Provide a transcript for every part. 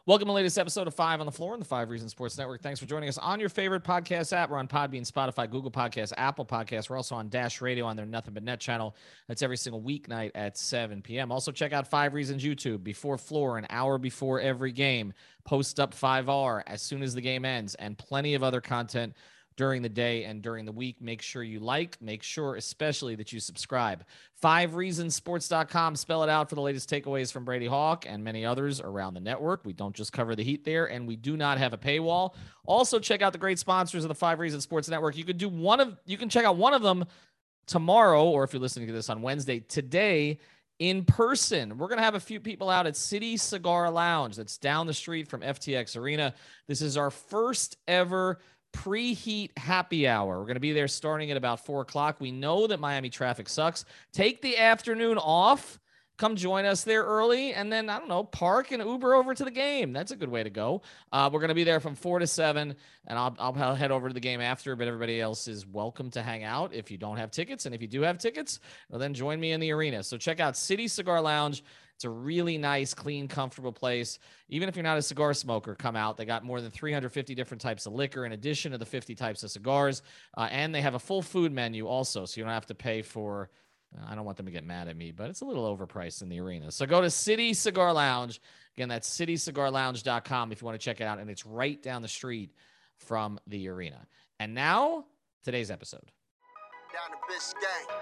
Welcome to the latest episode of Five on the Floor on the Five Reasons Sports Network. Thanks for joining us on your favorite podcast app. We're on Podbean, Spotify, Google Podcasts, Apple Podcasts. We're also on Dash Radio on their Nothing But Net channel. That's every single weeknight at 7 p.m. Also, check out Five Reasons YouTube before Floor, an hour before every game. Post up 5R as soon as the game ends, and plenty of other content during the day and during the week. Make sure you make sure especially that you subscribe. FiveReasonsSports.com. Spell it out for the latest takeaways from Brady Hawk and many others around the network. We don't just cover the Heat there, and we do not have a paywall. Also, check out the great sponsors of the Five Reasons Sports Network. You can check out one of them tomorrow, or if you're listening to this on Wednesday, today in person. We're going to have a few people out at City Cigar Lounge. That's down the street from FTX Arena. This is our first ever pre-heat happy hour. We're going to be there starting at about 4 o'clock. We know that Miami traffic sucks. Take the afternoon off. Come join us there early, and then, I don't know, park and Uber over to the game. That's a good way to go. We're going to be there from 4 to 7, and I'll head over to the game after, but everybody else is welcome to hang out if you don't have tickets. And if you do have tickets, well, then join me in the arena. So check out City Cigar Lounge. It's a really nice, clean, comfortable place. Even if you're not a cigar smoker, come out. They got more than 350 different types of liquor in addition to the 50 types of cigars. And they have a full food menu also, so you don't have to pay for, I don't want them to get mad at me, but it's a little overpriced in the arena. So go to City Cigar Lounge. Again, that's citycigarlounge.com if you want to check it out. And it's right down the street from the arena. And now, today's episode. Down to Biscayne.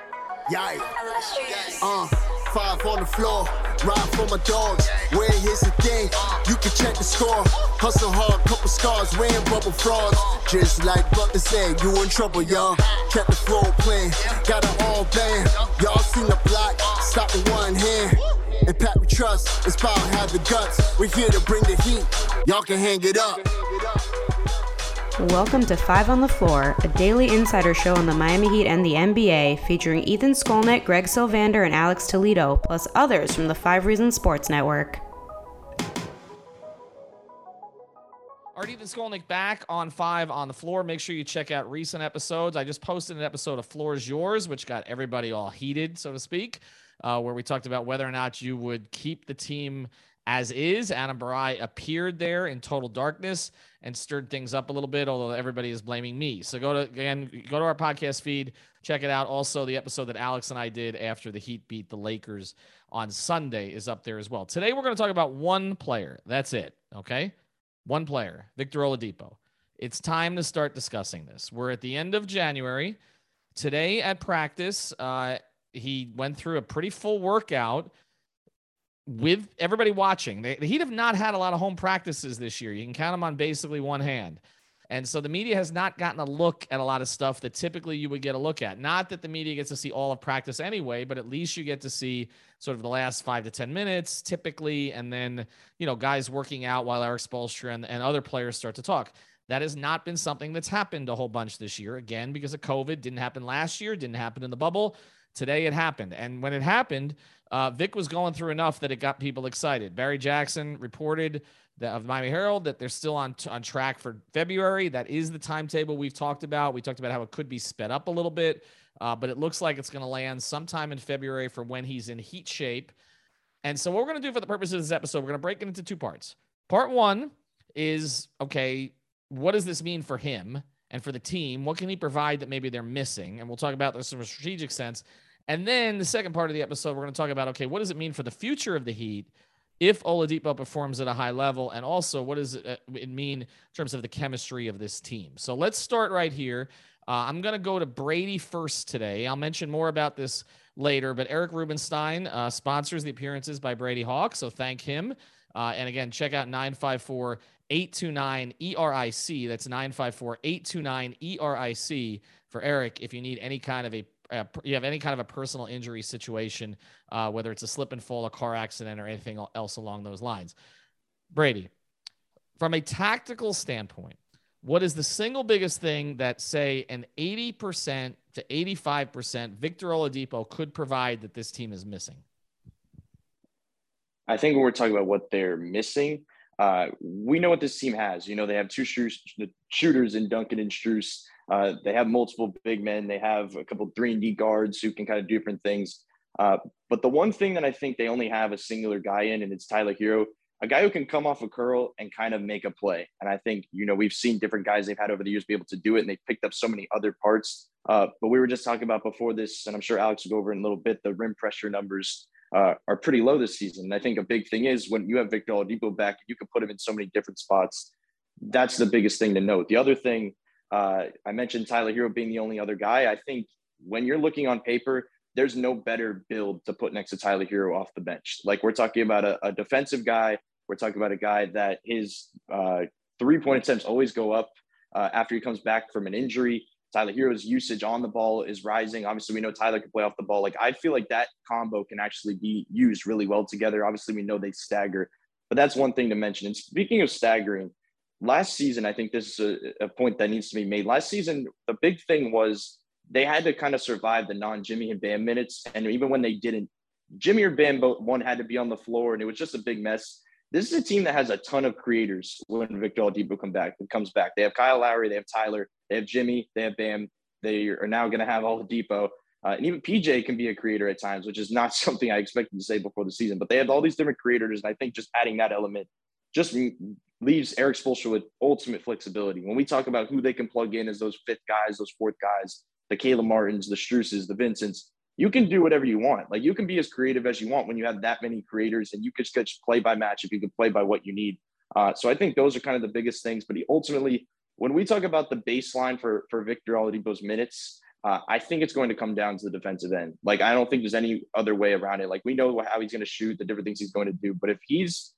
Five on the floor, ride for my dogs. Where here's the thing, you can check the score. Hustle hard, couple scars, wearing bubble frogs. Just like Butler said, you in trouble, y'all. Kept the floor playing, got it all banned. Y'all seen the block, stop with one hand. And Pat we trust, it's power, have the guts. We're here to bring the heat, y'all can hang it up. Welcome to Five on the Floor, a daily insider show on the Miami Heat and the NBA, featuring Ethan Skolnick, Greg Sylvander, and Alex Toledo, plus others from the Five Reasons Sports Network. All right, Ethan Skolnick back on Five on the Floor. Make sure you check out recent episodes. I just posted an episode of Floor is Yours, which got everybody all heated, so to speak, where we talked about whether or not you would keep the team as is. Adam Barai appeared there in total darkness and stirred things up a little bit, although everybody is blaming me. So go to our podcast feed, check it out. Also, the episode that Alex and I did after the Heat beat the Lakers on Sunday is up there as well. Today, we're going to talk about one player. That's it, okay? One player, Victor Oladipo. It's time to start discussing this. We're at the end of January. Today at practice, he went through a pretty full workout with everybody watching. The Heat have not had a lot of home practices this year. You can count them on basically one hand. And so the media has not gotten a look at a lot of stuff that typically you would get a look at. Not that the media gets to see all of practice anyway, but at least you get to see sort of the last 5 to 10 minutes typically. And then, guys working out while Eric Spoelstra and other players start to talk. That has not been something that's happened a whole bunch this year. Again, because of COVID. Didn't happen last year. Didn't happen in the bubble. Today it happened. And when it happened, Vic was going through enough that it got people excited. Barry Jackson reported of Miami Herald that they're still on track for February. That is the timetable we've talked about. We talked about how it could be sped up a little bit, but it looks like it's going to land sometime in February for when he's in Heat shape. And so what we're going to do for the purpose of this episode, we're going to break it into 2 parts. Part 1 is, okay, what does this mean for him and for the team? What can he provide that maybe they're missing? And we'll talk about this from a strategic sense. And then the second part of the episode, we're going to talk about, okay, what does it mean for the future of the Heat if Oladipo performs at a high level? And also, what does it mean in terms of the chemistry of this team? So let's start right here. I'm going to go to Brady first today. I'll mention more about this later, but Eric Rubenstein sponsors the appearances by Brady Hawk, so thank him. And again, check out 954-829-ERIC. That's 954-829-ERIC for Eric if you need any kind of you have any kind of a personal injury situation, whether it's a slip and fall, a car accident, or anything else along those lines. Brady, from a tactical standpoint, what is the single biggest thing that, say, an 80% to 85% Victor Oladipo could provide that this team is missing? I think when we're talking about what they're missing, we know what this team has. They have 2 shooters in Duncan and Strus. They have multiple big men. They have a couple 3-and-D guards who can kind of do different things. But the one thing that I think they only have a singular guy in, and it's Tyler Hero, a guy who can come off a curl and kind of make a play. And I think, we've seen different guys they've had over the years be able to do it, and they've picked up so many other parts. But we were just talking about before this, and I'm sure Alex will go over in a little bit, the rim pressure numbers are pretty low this season. And I think a big thing is when you have Victor Oladipo back, you can put him in so many different spots. That's the biggest thing to note. The other thing, I mentioned Tyler Hero being the only other guy. I think when you're looking on paper, there's no better build to put next to Tyler Hero off the bench. Like, we're talking about a defensive guy. We're talking about a guy that his 3-point attempts always go up after he comes back from an injury. Tyler Hero's usage on the ball is rising. Obviously, we know Tyler can play off the ball. Like, I feel like that combo can actually be used really well together. Obviously, we know they stagger, but that's one thing to mention. And speaking of staggering, last season, I think this is a point that needs to be made. Last season, the big thing was they had to kind of survive the non-Jimmy and Bam minutes. And even when they didn't, Jimmy or Bam, one had to be on the floor, and it was just a big mess. This is a team that has a ton of creators when Victor Oladipo comes back. They have Kyle Lowry, they have Tyler, they have Jimmy, they have Bam. They are now going to have Oladipo. And even PJ can be a creator at times, which is not something I expected to say before the season. But they have all these different creators, and I think just adding that element just leaves Erik Spoelstra with ultimate flexibility. When we talk about who they can plug in as those fifth guys, those fourth guys, the Caleb Martins, the Struces, the Vincents, you can do whatever you want. Like, you can be as creative as you want when you have that many creators, and you could just play by match if you can play by what you need. So I think those are kind of the biggest things. But ultimately, when we talk about the baseline for Victor Oladipo's minutes, I think it's going to come down to the defensive end. Like, I don't think there's any other way around it. Like, we know how he's going to shoot, the different things he's going to do. But if he's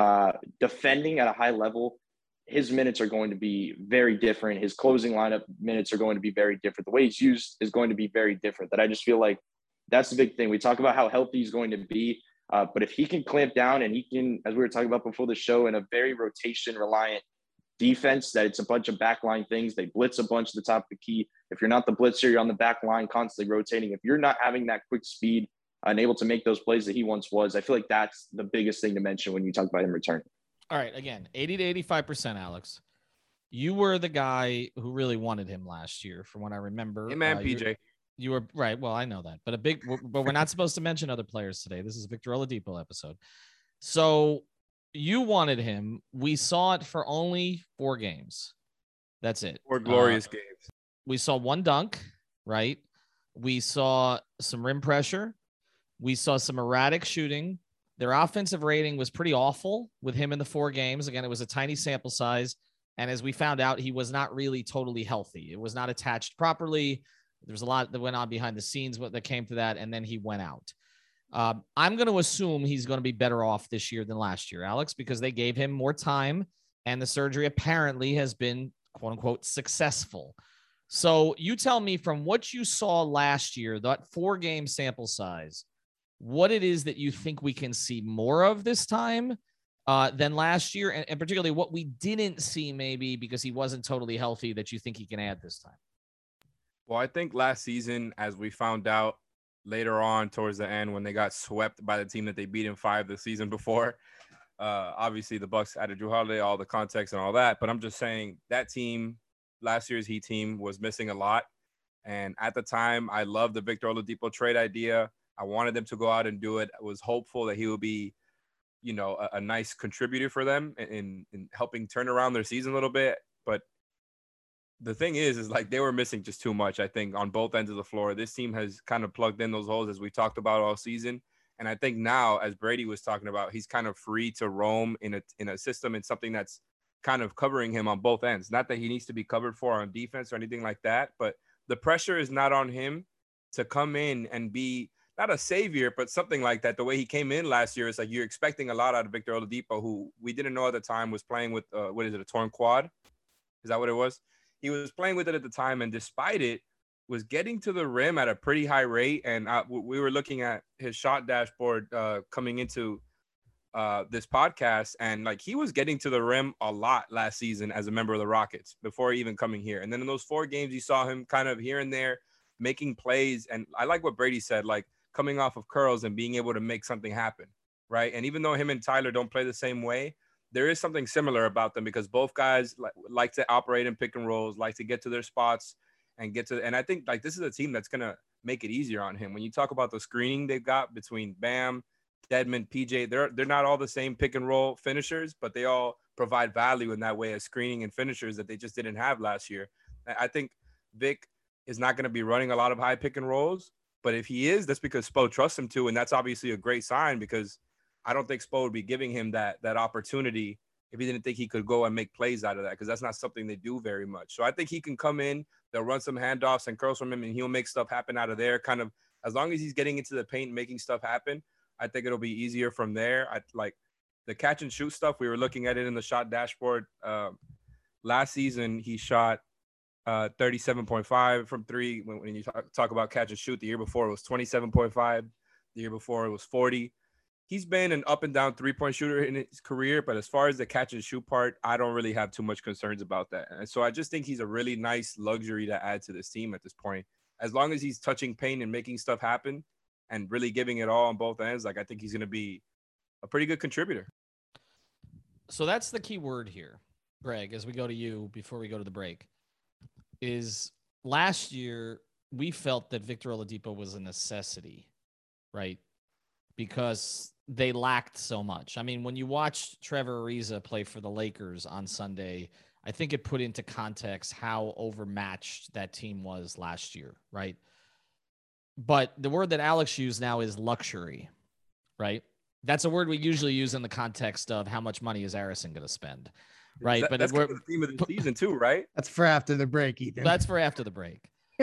defending at a high level, his minutes are going to be very different. His closing lineup minutes are going to be very different. The way he's used is going to be very different. That I just feel like that's the big thing. We talk about how healthy he's going to be, but if he can clamp down and he can, as we were talking about before the show, in a very rotation reliant defense, that it's a bunch of backline things. They blitz a bunch at the top of the key. If you're not the blitzer, you're on the back line constantly rotating. If you're not having that quick speed and able to make those plays that he once was, I feel like that's the biggest thing to mention when you talk about him returning. All right. Again, 80 to 85%, Alex. You were the guy who really wanted him last year, from what I remember. Hey, man, PJ. You were right. Well, I know that, but we're not supposed to mention other players today. This is a Victor Oladipo episode. So you wanted him. We saw it for only 4 games. That's it. 4 glorious games. We saw 1 dunk, right? We saw some rim pressure. We saw some erratic shooting. Their offensive rating was pretty awful with him in the 4 games. Again, it was a tiny sample size. And as we found out, he was not really totally healthy. It was not attached properly. There was a lot that went on behind the scenes that came to that, and then he went out. I'm going to assume he's going to be better off this year than last year, Alex, because they gave him more time, and the surgery apparently has been, quote unquote, successful. So you tell me, from what you saw last year, that 4-game sample size, what it is that you think we can see more of this time than last year, and particularly what we didn't see maybe because he wasn't totally healthy that you think he can add this time. Well, I think last season, as we found out later on towards the end when they got swept by the team that they beat in 5 the season before, obviously the Bucks added Jrue Holiday, all the context and all that. But I'm just saying that team, last year's Heat team, was missing a lot. And at the time, I loved the Victor Oladipo trade idea. I wanted them to go out and do it. I was hopeful that he would be, a nice contributor for them in helping turn around their season a little bit. But the thing is like they were missing just too much, I think, on both ends of the floor. This team has kind of plugged in those holes, as we talked about all season. And I think now, as Brady was talking about, he's kind of free to roam in a system and something that's kind of covering him on both ends. Not that he needs to be covered for on defense or anything like that, but the pressure is not on him to come in and be not a savior, but something like that. The way he came in last year, it's like you're expecting a lot out of Victor Oladipo, who we didn't know at the time was playing with, a torn quad? Is that what it was? He was playing with it at the time, and despite it, was getting to the rim at a pretty high rate. And we were looking at his shot dashboard coming into this podcast, and like he was getting to the rim a lot last season as a member of the Rockets before even coming here. And then in those 4 games, you saw him kind of here and there making plays. And I like what Brady said, like coming off of curls and being able to make something happen, right? And even though him and Tyler don't play the same way, there is something similar about them because both guys like to operate in pick and rolls, like to get to their spots and and I think like this is a team that's going to make it easier on him. When you talk about the screening they've got between Bam, Dedmon, PJ, they're not all the same pick and roll finishers, but they all provide value in that way as screening and finishers that they just didn't have last year. I think Vic is not going to be running a lot of high pick and rolls, but if he is, that's because Spo trusts him to, and that's obviously a great sign because I don't think Spo would be giving him that opportunity if he didn't think he could go and make plays out of that, because that's not something they do very much. So I think he can come in, they'll run some handoffs and curls from him, and he'll make stuff happen out of there. Kind of as long as he's getting into the paint and making stuff happen, I think it'll be easier from there. I like the catch and shoot stuff. We were looking at it in the shot dashboard. Last season, he shot 37.5 from three. When you talk about catch and shoot, the year before it was 27.5. The year before it was 40. He's been an up and down 3-point shooter in his career, but as far as the catch and shoot part, I don't really have too much concerns about that. And so I just think he's a really nice luxury to add to this team at this point. As long as he's touching paint and making stuff happen and really giving it all on both ends, like I think he's going to be a pretty good contributor. So that's the key word here, Greg, as we go to you before we go to the break, is last year we felt that Victor Oladipo was a necessity, right? Because they lacked so much. I mean, when you watched Trevor Ariza play for the Lakers on Sunday, I think it put into context how overmatched that team was last year, right? But the word that Alex used now is luxury, right? That's a word we usually use in the context of how much money is Arison going to spend, right? That's kind of the theme of the season too, right? That's for after the break, Ethan. That's for after the break.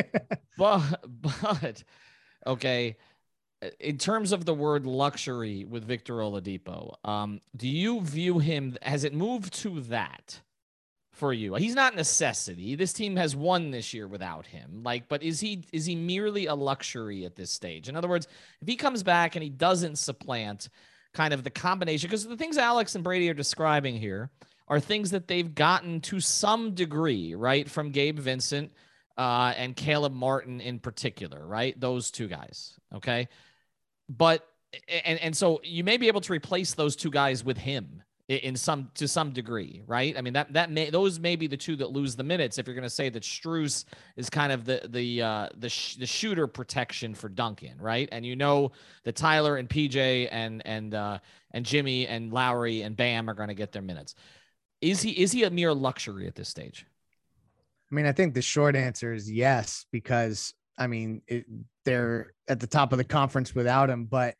but okay. In terms of the word luxury with Victor Oladipo, do you view him, has it moved to that for you? He's not necessity. This team has won this year without him. But is he merely a luxury at this stage? In other words, if he comes back and he doesn't supplant kind of the combination, because the things Alex and Brady are describing here are things that they've gotten to some degree, right? From Gabe Vincent and Caleb Martin in particular, right? Those two guys. Okay. But and so you may be able to replace those two guys with him to some degree, right? I mean those may be the two that lose the minutes if you're going to say that Strus is kind of the shooter protection for Duncan, right? And you know that Tyler and PJ and Jimmy and Lowry and Bam are going to get their minutes. Is he a mere luxury at this stage? I mean, I think the short answer is yes, because I mean, they're at the top of the conference without him, but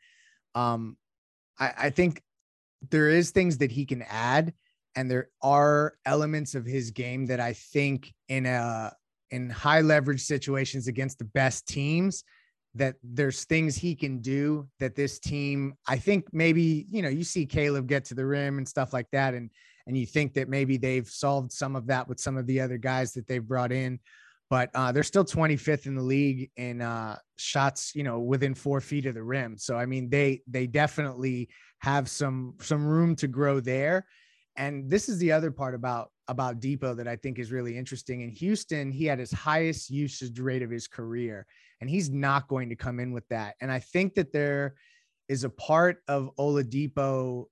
I think there is things that he can add, and there are elements of his game that I think in high leverage situations against the best teams, that there's things he can do that this team, I think maybe, you see Caleb get to the rim and stuff like that. And you think that maybe they've solved some of that with some of the other guys that they've brought in. But they're still 25th in the league in shots, within 4 feet of the rim. So, I mean, they definitely have some room to grow there. And this is the other part about Depot that I think is really interesting. In Houston, he had his highest usage rate of his career, and he's not going to come in with that. And I think that there is a part of Oladipo.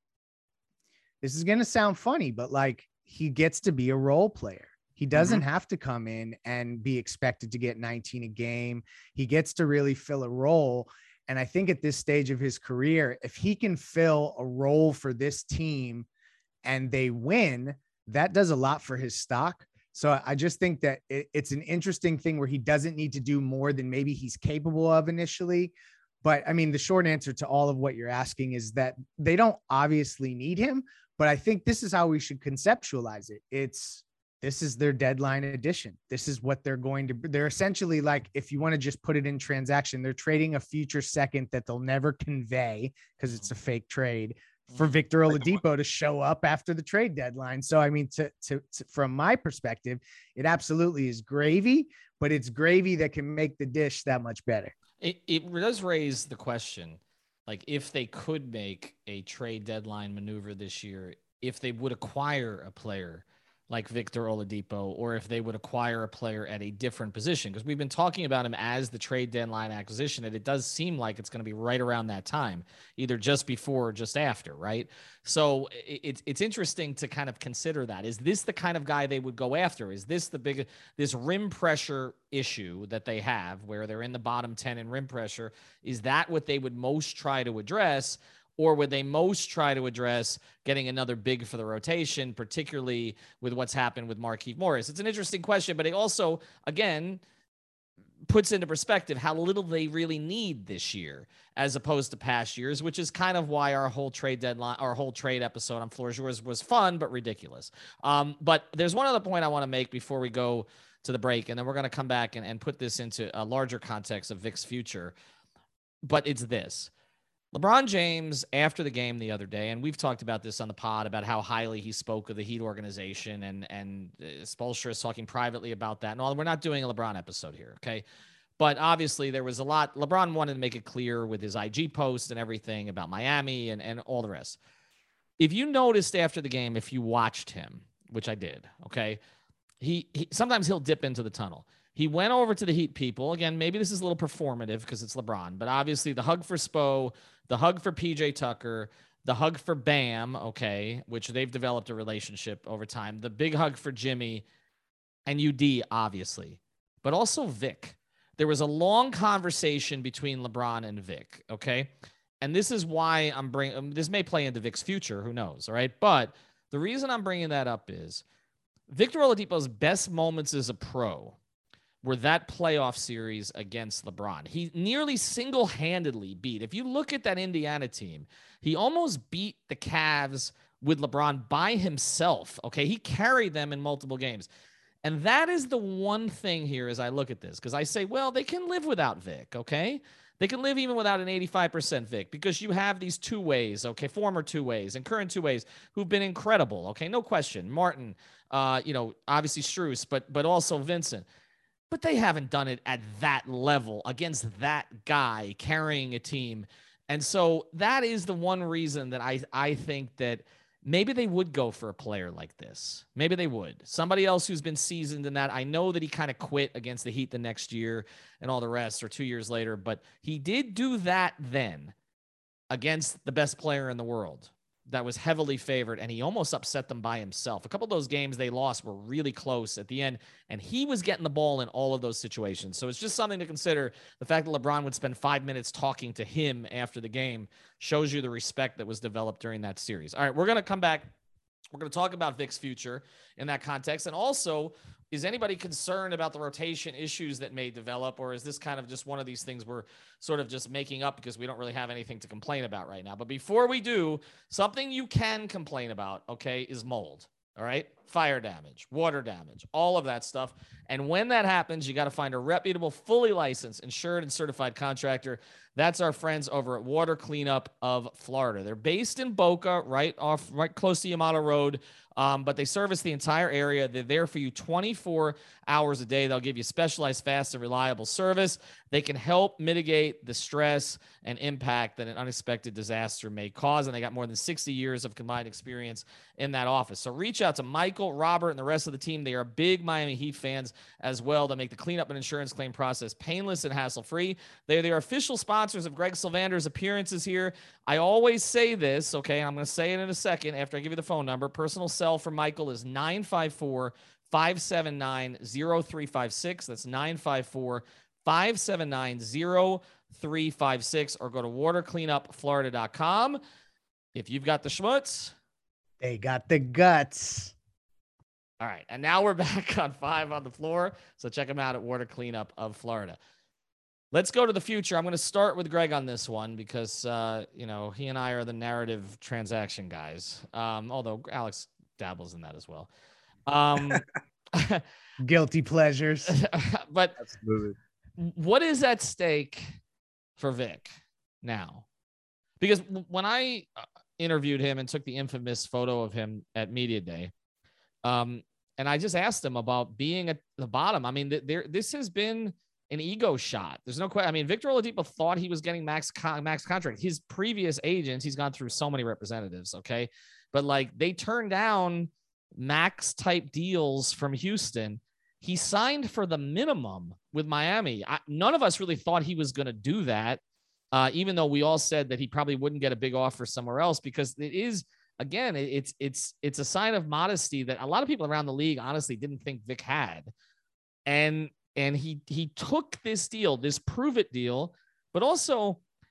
This is going to sound funny, but he gets to be a role player. He doesn't have to come in and be expected to get 19 a game. He gets to really fill a role. And I think at this stage of his career, if he can fill a role for this team and they win, that does a lot for his stock. So I just think that it's an interesting thing where he doesn't need to do more than maybe he's capable of initially. But I mean, the short answer to all of what you're asking is that they don't obviously need him, but I think this is how we should conceptualize it. This is their deadline edition. This is what they're essentially if you want to just put it in transaction, they're trading a future second that they'll never convey because it's a fake trade for Victor Oladipo to show up after the trade deadline. So, I mean, from my perspective, it absolutely is gravy, but it's gravy that can make the dish that much better. It does raise the question, if they could make a trade deadline maneuver this year, if they would acquire a player like Victor Oladipo, or if they would acquire a player at a different position, because we've been talking about him as the trade deadline acquisition, and it does seem like it's going to be right around that time, either just before or just after, right? So it's interesting to kind of consider that. Is this the kind of guy they would go after? Is this this rim pressure issue that they have where they're in the bottom 10 in rim pressure? Is that what they would most try to address? Or would they most try to address getting another big for the rotation, particularly with what's happened with Markieff Morris? It's an interesting question, but it also, again, puts into perspective how little they really need this year as opposed to past years, which is kind of why our whole trade deadline, our whole trade episode on Floor is Yours was fun, but ridiculous. But there's one other point I want to make before we go to the break, and then we're going to come back and put this into a larger context of Vic's future. But it's this. LeBron James, after the game the other day, and we've talked about this on the pod about how highly he spoke of the Heat organization, and Spoelstra is talking privately about that. And all, we're not doing a LeBron episode here, okay? But obviously there was a lot. LeBron wanted to make it clear with his IG post and everything about Miami and all the rest. If you noticed after the game, if you watched him, which I did, okay, he sometimes he'll dip into the tunnel. He went over to the Heat people. Again, maybe this is a little performative because it's LeBron, but obviously the hug for Spo, the hug for PJ Tucker, the hug for Bam, okay, which they've developed a relationship over time, the big hug for Jimmy and UD, obviously, but also Vic. There was a long conversation between LeBron and Vic, okay? And this is why I'm bringing, this may play into Vic's future, who knows, all right? But the reason I'm bringing that up is Victor Oladipo's best moments as a pro were that playoff series against LeBron. He nearly single-handedly beat. If you look at that Indiana team, he almost beat the Cavs with LeBron by himself, okay? He carried them in multiple games. And that is the one thing here as I look at this, because I say, well, they can live without Vic, okay? They can live even without an 85% Vic because you have these two ways, okay, former two ways and current two ways who've been incredible, okay? No question. Martin, obviously Strus, but also Vincent. But they haven't done it at that level against that guy carrying a team. And so that is the one reason that I think that maybe they would go for a player like this. Maybe they would. Somebody else who's been seasoned in that. I know that he kind of quit against the Heat the next year and all the rest, or 2 years later, but he did do that then against the best player in the world that was heavily favored, and he almost upset them by himself. A couple of those games they lost were really close at the end, and he was getting the ball in all of those situations. So it's just something to consider. The fact that LeBron would spend 5 minutes talking to him after the game shows you the respect that was developed during that series. All right, we're going to come back. We're going to talk about Vic's future in that context. And also, is anybody concerned about the rotation issues that may develop, or is this kind of just one of these things we're sort of just making up because we don't really have anything to complain about right now? But before we do, something you can complain about, okay, is mold. All right. Fire damage, water damage, all of that stuff. And when that happens, you got to find a reputable, fully licensed, insured, and certified contractor. That's our friends over at Water Cleanup of Florida. They're based in Boca, right close to Yamato Road. But they service the entire area. They're there for you 24 hours a day. They'll give you specialized, fast, and reliable service. They can help mitigate the stress and impact that an unexpected disaster may cause. And they got more than 60 years of combined experience in that office. So reach out to Michael, Robert, and the rest of the team. They are big Miami Heat fans as well. They make the cleanup and insurance claim process painless and hassle-free. They are official sponsors of Greg Sylvander's appearances here. I always say this, okay? I'm going to say it in a second after I give you the phone number. Personal cell for Michael is 954-579-0356. That's 954-579-0356, or go to watercleanupflorida.com. If you've got the schmutz, they got the guts. All right. And now we're back on 5 on the Floor. So check them out at Water Cleanup of Florida. Let's go to the future. I'm going to start with Greg on this one because, he and I are the narrative transaction guys. Although Alex dabbles in that as well. Guilty pleasures. But Absolutely. What is at stake for Vic now? Because when I interviewed him and took the infamous photo of him at Media Day, and I just asked him about being at the bottom. I mean, this has been an ego shot. There's no question. I mean, Victor Oladipo thought he was getting max contract. His previous agents, he's gone through so many representatives, okay? But like they turned down max type deals from Houston. He signed for the minimum with Miami. None of us really thought he was going to do that, even though we all said that he probably wouldn't get a big offer somewhere else, because it is, again, it's a sign of modesty that a lot of people around the league honestly didn't think Vic had. And he took this deal, this prove it deal, but also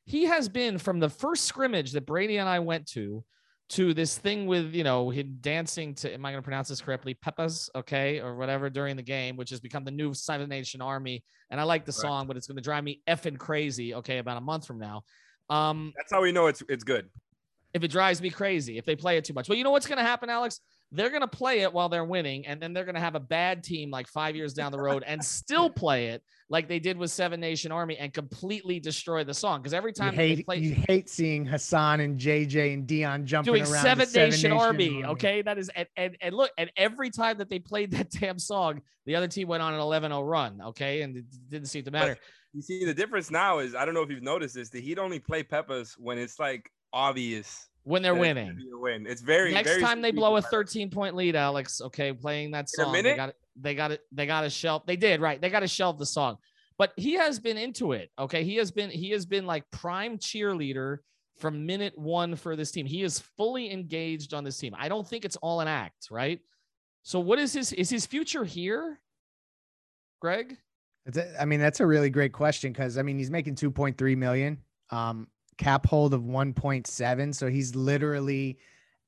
he has been from the first scrimmage that Brady and I went to this thing with, him dancing to, am I going to pronounce this correctly? Pepas, okay, or whatever during the game, which has become the new Seven Nation Army. And I like the song, but it's going to drive me effing crazy, okay, about a month from now. That's how we know it's good. If it drives me crazy, if they play it too much. Well, you know what's going to happen, Alex? They're going to play it while they're winning, and then they're going to have a bad team like 5 years down the road and still play it like they did with Seven Nation Army and completely destroy the song. Because every time you hate seeing Hassan and JJ and Dion jumping doing around Seven Nation Army. Okay, that is and look, and every time that they played that damn song, the other team went on an 11-0 run. Okay, and it didn't seem to matter. But you see, the difference now is, I don't know if you've noticed this, the Heat only play Pepas when it's like obvious. When they're winning. It's very next time they blow a 13-point lead, Alex. Okay, playing that song. In a minute? They got to shelf. They did, right. They got to shelve the song. But he has been into it. Okay. He has been like prime cheerleader from minute one for this team. He is fully engaged on this team. I don't think it's all an act, right? So what is his future here, Greg? That's a really great question. Cause he's making 2.3 million. Cap hold of 1.7. So he's literally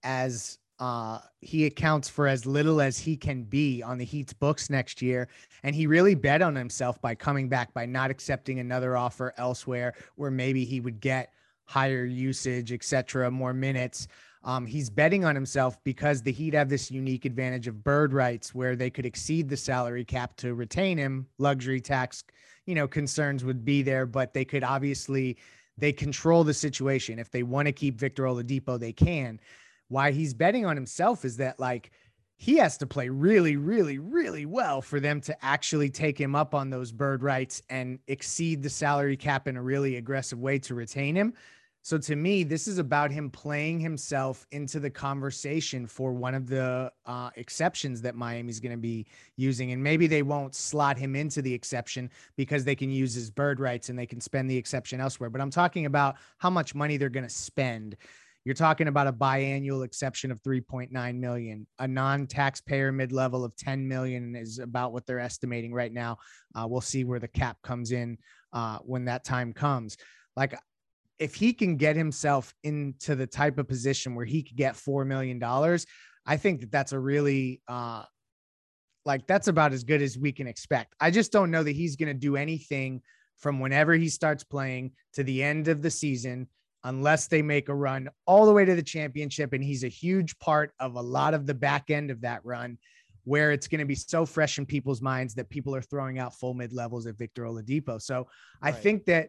he accounts for as little as he can be on the Heat's books next year. And he really bet on himself by coming back, by not accepting another offer elsewhere where maybe he would get higher usage, etc., more minutes. He's betting on himself because the Heat have this unique advantage of bird rights where they could exceed the salary cap to retain him. Luxury tax, concerns would be there, but they could obviously, they control the situation. If they want to keep Victor Oladipo, they can. Why he's betting on himself is that he has to play really, really, really well for them to actually take him up on those bird rights and exceed the salary cap in a really aggressive way to retain him. So to me, this is about him playing himself into the conversation for one of the exceptions that Miami's going to be using. And maybe they won't slot him into the exception because they can use his bird rights and they can spend the exception elsewhere. But I'm talking about how much money they're going to spend. You're talking about a biannual exception of 3.9 million, a non-taxpayer mid-level of 10 million is about what they're estimating right now. We'll see where the cap comes in when that time comes. If he can get himself into the type of position where he could get $4 million, I think that's a really, that's about as good as we can expect. I just don't know that he's going to do anything from whenever he starts playing to the end of the season, unless they make a run all the way to the championship. And he's a huge part of a lot of the back end of that run, where it's going to be so fresh in people's minds that people are throwing out full mid levels at Victor Oladipo. So I think that,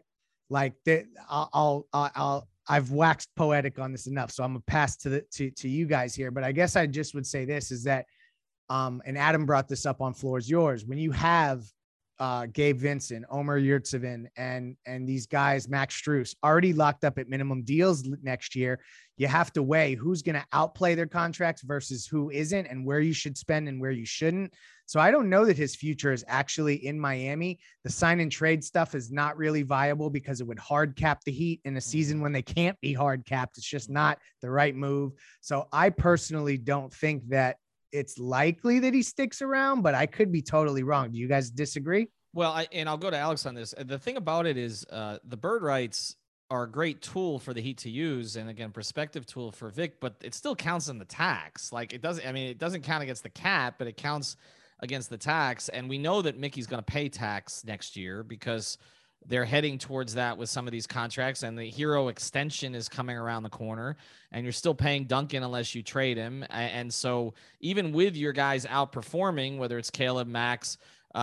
I've waxed poetic on this enough, so I'm gonna pass to you guys here. But I guess I just would say this is that, and Adam brought this up on Floor is Yours. When you have Gabe Vincent, Omer Yurtseven, and these guys, Max Strus, already locked up at minimum deals next year, you have to weigh who's going to outplay their contracts versus who isn't, and where you should spend and where you shouldn't. So I don't know that his future is actually in Miami. The sign and trade stuff is not really viable because it would hard cap the Heat in a season when they can't be hard capped. It's just not the right move. So I personally don't think that it's likely that he sticks around, but I could be totally wrong. Do you guys disagree? Well, I'll go to Alex on this. The thing about it is the bird rights are a great tool for the Heat to use. And again, prospective tool for Vic, but it still counts in the tax. It doesn't count against the cap, but it counts against the tax. And we know that Mickey's going to pay tax next year because they're heading towards that with some of these contracts, and the Hero extension is coming around the corner, and you're still paying Duncan unless you trade him. And so even with your guys outperforming, whether it's Caleb, Max,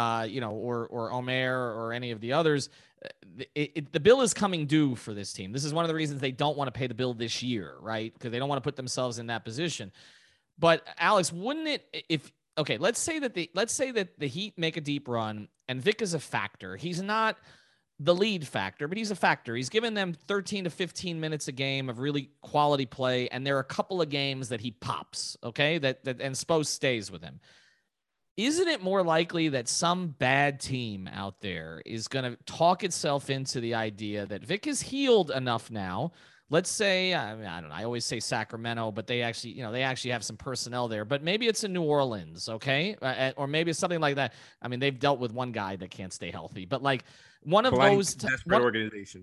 or Omer or any of the others, the bill is coming due for this team. This is one of the reasons they don't want to pay the bill this year, right? Because they don't want to put themselves in that position. But Alex, wouldn't it, let's say that the Heat make a deep run and Vic is a factor. He's not the lead factor, but he's a factor. He's given them 13 to 15 minutes a game of really quality play, and there are a couple of games that he pops, okay, that and Spo stays with him. Isn't it more likely that some bad team out there is going to talk itself into the idea that Vic is healed enough now? Let's say, I don't know, I always say Sacramento, but they actually have some personnel there, but maybe it's in New Orleans, okay? Or maybe it's something like that. I mean, they've dealt with one guy that can't stay healthy, but one of those desperate organization.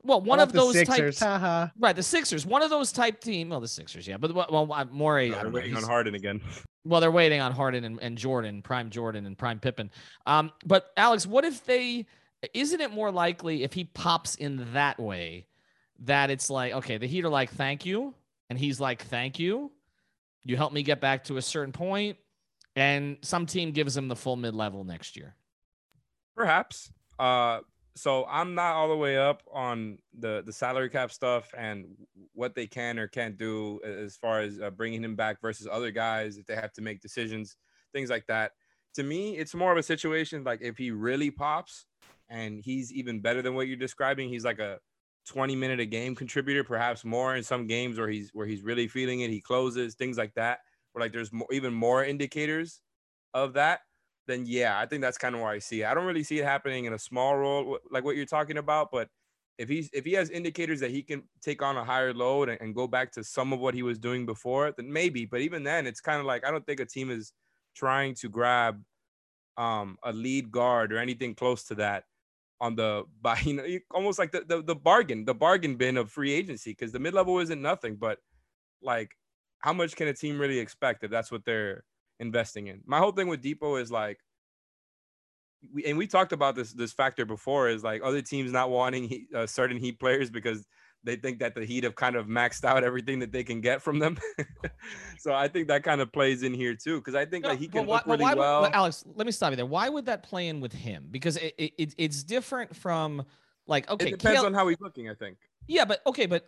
Well, one How of about the those Sixers? type, Haha. right? The Sixers, one of those type team. Well, the Sixers, yeah, but Morey, I They're don't know. waiting on Harden again. Well, they're waiting on Harden and Jordan and prime Pippen. But Alex, what if isn't it more likely if he pops in that way that it's like, okay, the Heat are like, thank you. And he's like, thank you. You helped me get back to a certain point. And some team gives him the full mid-level next year. Perhaps. So I'm not all the way up on the salary cap stuff and what they can or can't do as far as bringing him back versus other guys if they have to make decisions, things like that. To me, it's more of a situation like if he really pops and he's even better than what you're describing, he's like a 20-minute a game contributor, perhaps more in some games where he's really feeling it. He closes, things like that, where like there's even more indicators of that. Then yeah, I think that's kind of where I see it. I don't really see it happening in a small role like what you're talking about, but if he has indicators that he can take on a higher load and go back to some of what he was doing before, then maybe. But even then, it's kind of like I don't think a team is trying to grab a lead guard or anything close to that on almost like the bargain bin of free agency, because the mid-level isn't nothing, but like how much can a team really expect if that's what they're investing in? My whole thing with Depot is like, we talked about this factor before, is like other teams not wanting certain Heat players because they think that the Heat have kind of maxed out everything that they can get from them. So I think that kind of plays in here too, because I think that he can look really well. Alex, let me stop you there. Why would that play in with him? Because it's different from like, okay, it depends on how he's looking, I think. Yeah, but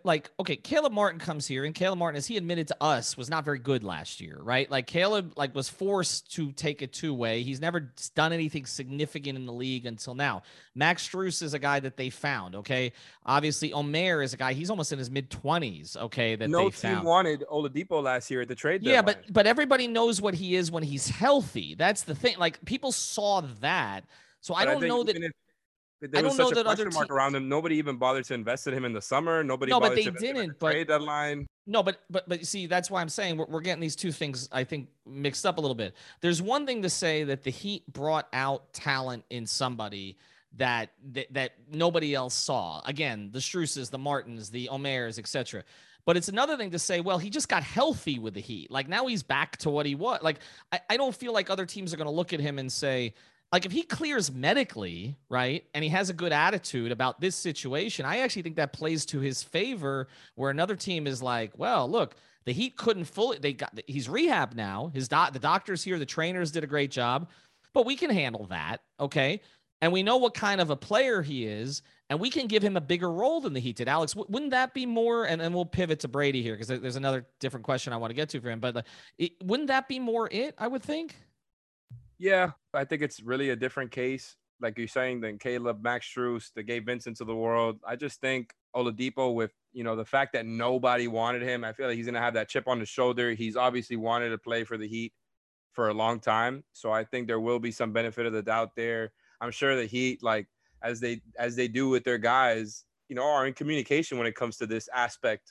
Caleb Martin comes here, and Caleb Martin, as he admitted to us, was not very good last year, right? Like Caleb, was forced to take it two-way. He's never done anything significant in the league until now. Max Strus is a guy that they found, okay? Obviously, Omer is a guy, he's almost in his mid-20s, okay, that no they found. team wanted Oladipo last year at the trade deadline. Yeah, but everybody knows what he is when he's healthy. That's the thing. Like, people saw that. So I don't know that there was such a question mark around him. Nobody even bothered to invest in him in the summer. Nobody bothered to invest in him at the trade deadline. No, but see, that's why I'm saying we're getting these two things, I think, mixed up a little bit. There's one thing to say that the Heat brought out talent in somebody that nobody else saw. Again, the Struses, the Martins, the Omers, etc. But it's another thing to say, well, he just got healthy with the Heat. Like now he's back to what he was. Like I don't feel like other teams are going to look at him and say, like, if he clears medically, right, and he has a good attitude about this situation, I actually think that plays to his favor, where another team is like, well, look, the Heat couldn't he's rehab now. The doctors here, the trainers did a great job, but we can handle that, okay? And we know what kind of a player he is, and we can give him a bigger role than the Heat did. Alex, wouldn't that be more, and we'll pivot to Brady here, because there's another different question I want to get to for him, but wouldn't that be more I would think? Yeah, I think it's really a different case, like you're saying, than Caleb, Max Strus, the Gabe Vincents of the world. I just think Oladipo, with the fact that nobody wanted him, I feel like he's gonna have that chip on his shoulder. He's obviously wanted to play for the Heat for a long time, so I think there will be some benefit of the doubt there. I'm sure the Heat, like as they do with their guys, are in communication when it comes to this aspect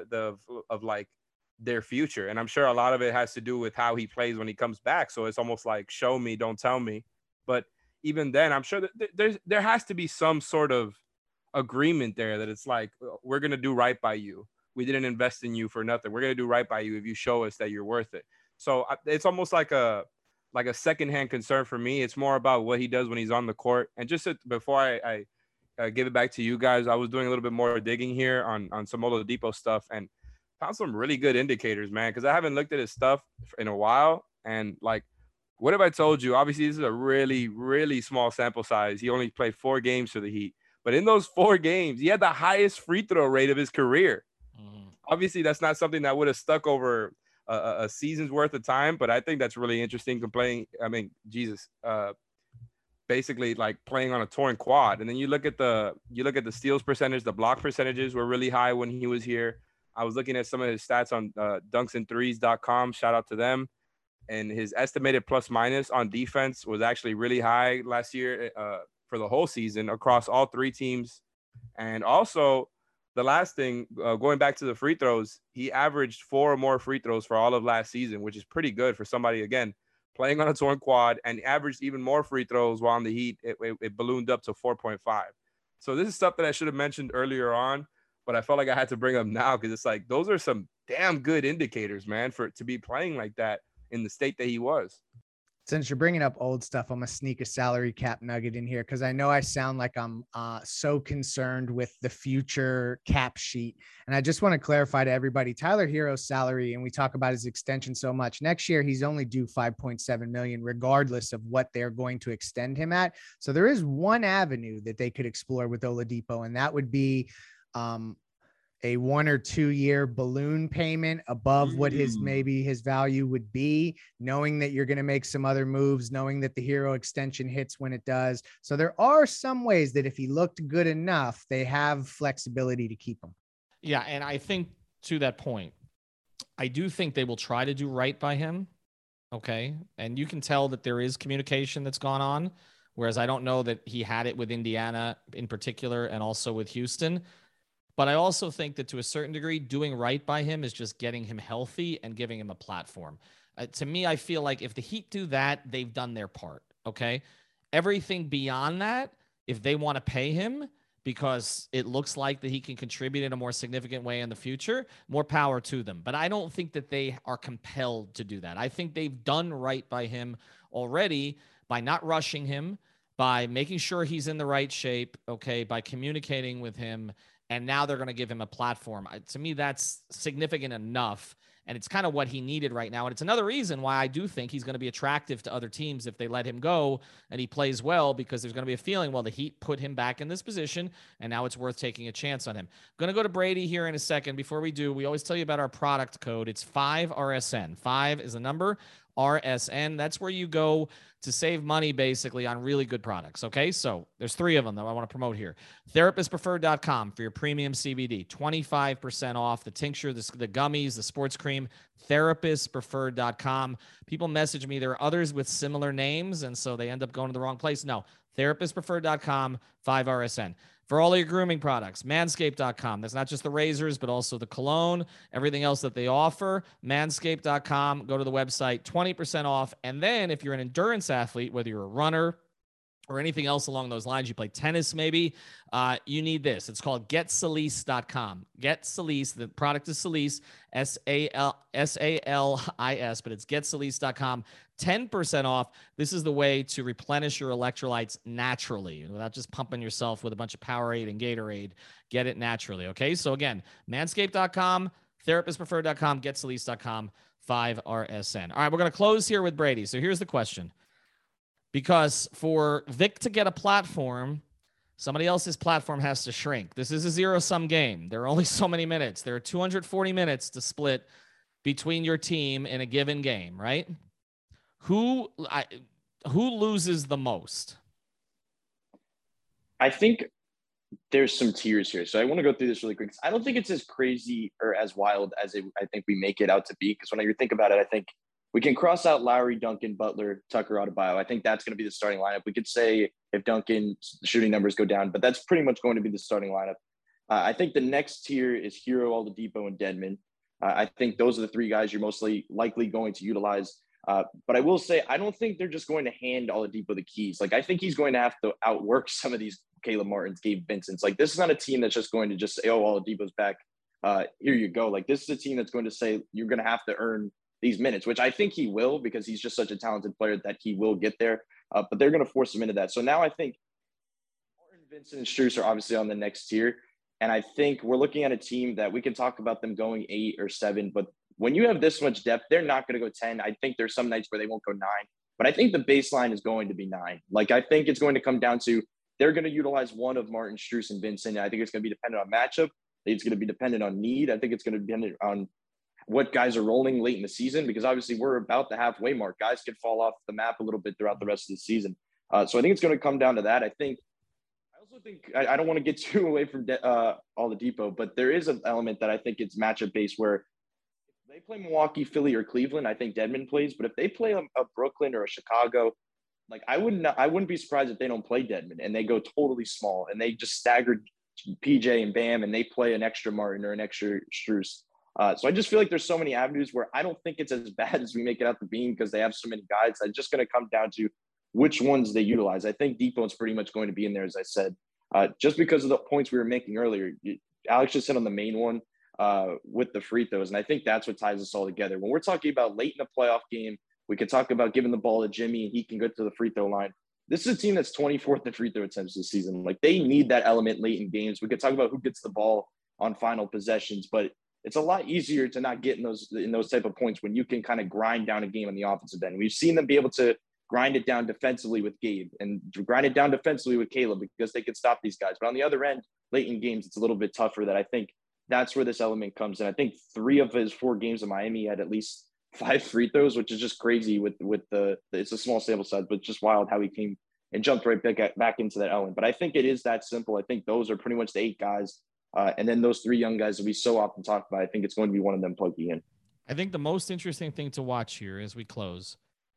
of like their future. And I'm sure a lot of it has to do with how he plays when he comes back. So it's almost like show me, don't tell me. But even then, I'm sure that there has to be some sort of agreement there that it's like, we're going to do right by you. We didn't invest in you for nothing. We're going to do right by you if you show us that you're worth it. So it's almost like a secondhand concern for me. It's more about what he does when he's on the court. And just before I give it back to you guys, I was doing a little bit more digging here on some Oladipo stuff, and found some really good indicators, man, because I haven't looked at his stuff in a while. And like, what have I told you? Obviously, this is a really, really small sample size. He only played 4 games for the Heat. But in those 4 games, he had the highest free throw rate of his career. Obviously, that's not something that would have stuck over a season's worth of time, but I think that's really interesting. Basically like playing on a torn quad. And then you look at the steals percentage, the block percentages were really high when he was here. I was looking at some of his stats on dunksandthrees.com. Shout out to them. And his estimated plus minus on defense was actually really high last year for the whole season across all 3 teams. And also, the last thing, going back to the free throws, he averaged 4 or more free throws for all of last season, which is pretty good for somebody, again, playing on a torn quad, and averaged even more free throws while on the Heat. It ballooned up to 4.5. So this is stuff that I should have mentioned earlier on, but I felt like I had to bring up now because it's like those are some damn good indicators, man, for it to be playing like that in the state that he was. Since you're bringing up old stuff, I'm gonna sneak a salary cap nugget in here because I know I sound like I'm so concerned with the future cap sheet. And I just want to clarify to everybody, Tyler Hero's salary, and we talk about his extension so much. Next year, he's only due $5.7 million, regardless of what they're going to extend him at. So there is one avenue that they could explore with Oladipo, and that would be a 1 or 2 year balloon payment above what maybe his value would be, knowing that you're going to make some other moves, knowing that the Hero extension hits when it does. So there are some ways that if he looked good enough, they have flexibility to keep him. Yeah. And I think to that point, I do think they will try to do right by him. Okay. And you can tell that there is communication that's gone on, whereas I don't know that he had it with Indiana in particular and also with Houston. But I also think that to a certain degree, doing right by him is just getting him healthy and giving him a platform. To me, I feel like if the Heat do that, they've done their part, okay? Everything beyond that, if they want to pay him because it looks like that he can contribute in a more significant way in the future, more power to them. But I don't think that they are compelled to do that. I think they've done right by him already by not rushing him, by making sure he's in the right shape, okay, by communicating with him. And now they're going to give him a platform. To me, that's significant enough. And it's kind of what he needed right now. And it's another reason why I do think he's going to be attractive to other teams if they let him go and he plays well, because there's going to be a feeling, well, the Heat put him back in this position and now it's worth taking a chance on him. I'm going to go to Brady here in a second. Before we do, we always tell you about our product code. It's 5RSN. 5 is the number, RSN. That's where you go to save money basically on really good products. Okay. So there's 3 of them that I want to promote here. Therapistpreferred.com for your premium CBD, 25% off the tincture, the gummies, the sports cream. Therapistpreferred.com. People message me. There are others with similar names, and so they end up going to the wrong place. No, therapistpreferred.com, 5RSN. For all your grooming products, manscaped.com. That's not just the razors, but also the cologne, everything else that they offer. Manscaped.com. Go to the website, 20% off. And then if you're an endurance athlete, whether you're a runner or anything else along those lines, you play tennis maybe, you need this. It's called GetSalis.com. GetSalis, the product is Salis, S-A-L-I-S, but it's GetSalis.com. 10% off. This is the way to replenish your electrolytes naturally without just pumping yourself with a bunch of Powerade and Gatorade. Get it naturally, okay? So again, manscaped.com, therapistpreferred.com, getsalis.com, 5RSN. All right, we're going to close here with Brady. So here's the question. Because for Vic to get a platform, somebody else's platform has to shrink. This is a zero-sum game. There are only so many minutes. There are 240 minutes to split between your team in a given game, right? Who loses the most? I think there's some tiers here. So I want to go through this really quick. I don't think it's as crazy or as wild as I think we make it out to be. Because when you think about it, I think we can cross out Lowry, Duncan, Butler, Tucker, Adebayo. I think that's going to be the starting lineup. We could say if Duncan's shooting numbers go down, but that's pretty much going to be the starting lineup. I think the next tier is Hero, Oladipo, and Dedmon. I think those are the 3 guys you're mostly likely going to utilize. But I will say, I don't think they're just going to hand Oladipo the keys. Like, I think he's going to have to outwork some of these Caleb Martins, Gabe Vincents. Like, this is not a team that's just going to just say, oh, Oladipo's back. Here you go. Like, this is a team that's going to say, you're going to have to earn these minutes, which I think he will, because he's just such a talented player that he will get there. But they're going to force him into that. So now I think Martin, Vincent, and Strus are obviously on the next tier. And I think we're looking at a team that we can talk about them going 8 or 7, but when you have this much depth, they're not going to go 10. I think there's some nights where they won't go 9, but I think the baseline is going to be 9. Like, I think it's going to come down to, they're going to utilize one of Martin, Strus, and Vincent. I think it's going to be dependent on matchup. I think it's going to be dependent on need. I think it's going to be dependent on what guys are rolling late in the season, because obviously we're about the halfway mark. Guys could fall off the map a little bit throughout the rest of the season. So I think it's going to come down to that. I also think I don't want to get too away from Oladipo, but there is an element that I think it's matchup based, where if they play Milwaukee, Philly, or Cleveland, I think Dedmon plays. But if they play a Brooklyn or a Chicago, like, I wouldn't be surprised if they don't play Dedmon and they go totally small and they just stagger PJ and Bam and they play an extra Martin or an extra Strus. So I just feel like there's so many avenues where I don't think it's as bad as we make it out to be, because they have so many guys. It's just going to come down to which ones they utilize. I think Depot's pretty much going to be in there, as I said. just because of the points we were making earlier. Alex just hit on the main one with the free throws, and I think that's what ties us all together. When we're talking about late in a playoff game, we can talk about giving the ball to Jimmy and he can go to the free throw line. This is a team that's 24th in free throw attempts this season. Like, they need that element late in games. We could talk about who gets the ball on final possessions, but it's a lot easier to not get in those type of points when you can kind of grind down a game on the offensive end. We've seen them be able to grind it down defensively with Gabe and grind it down defensively with Caleb because they could stop these guys. But on the other end, late in games, it's a little bit tougher. That I think that's where this element comes in. I think 3 of his 4 games in Miami had at least 5 free throws, which is just crazy with it's a small sample size, but just wild how he came and jumped right back into that element. But I think it is that simple. I think those are pretty much the 8 guys. And then those 3 young guys that we so often talk about, I think it's going to be one of them plugging in. I think the most interesting thing to watch here as we close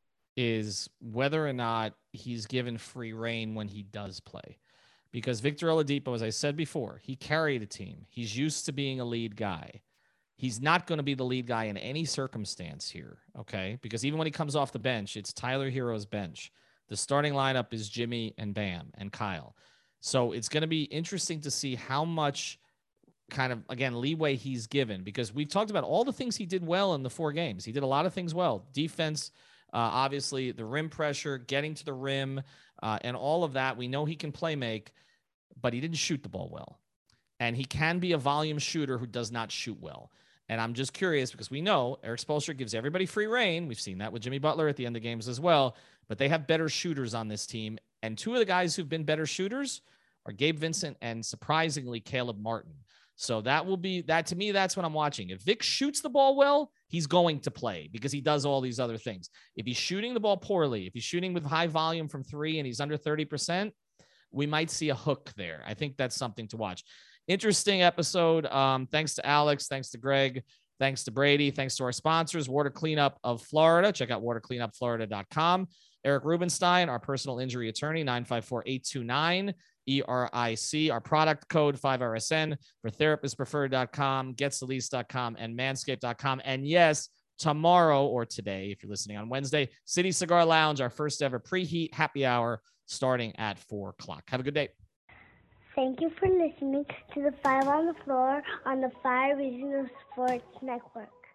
is whether or not he's given free reign when he does play. Because Victor Oladipo, as I said before, he carried a team. He's used to being a lead guy. He's not going to be the lead guy in any circumstance here, okay? Because even when he comes off the bench, it's Tyler Hero's bench. The starting lineup is Jimmy and Bam and Kyle. So it's going to be interesting to see how much kind of, again, leeway he's given, because we've talked about all the things he did well in the 4 games. He did a lot of things well. Defense, obviously, the rim pressure, getting to the rim, and all of that. We know he can play make, but he didn't shoot the ball well. And he can be a volume shooter who does not shoot well. And I'm just curious because we know Eric Spoelstra gives everybody free reign. We've seen that with Jimmy Butler at the end of games as well, but they have better shooters on this team. And 2 of the guys who've been better shooters are Gabe Vincent and, surprisingly, Caleb Martin. So that will be that. To me, that's what I'm watching. If Vic shoots the ball well, he's going to play because he does all these other things. If he's shooting the ball poorly, if he's shooting with high volume from 3 and he's under 30%, we might see a hook there. I think that's something to watch. Interesting episode. Thanks to Alex. Thanks to Greg. Thanks to Brady. Thanks to our sponsors, Water Cleanup of Florida. Check out watercleanupflorida.com. Eric Rubenstein, our personal injury attorney, 954-829-ERIC. Our product code 5RSN for therapistpreferred.com, getsthelease.com, and manscaped.com. And yes, tomorrow or today, if you're listening on Wednesday, City Cigar Lounge, our first ever preheat happy hour starting at 4 o'clock. Have a good day. Thank you for listening to the 5 on the Floor on the 5 Regional Sports Network.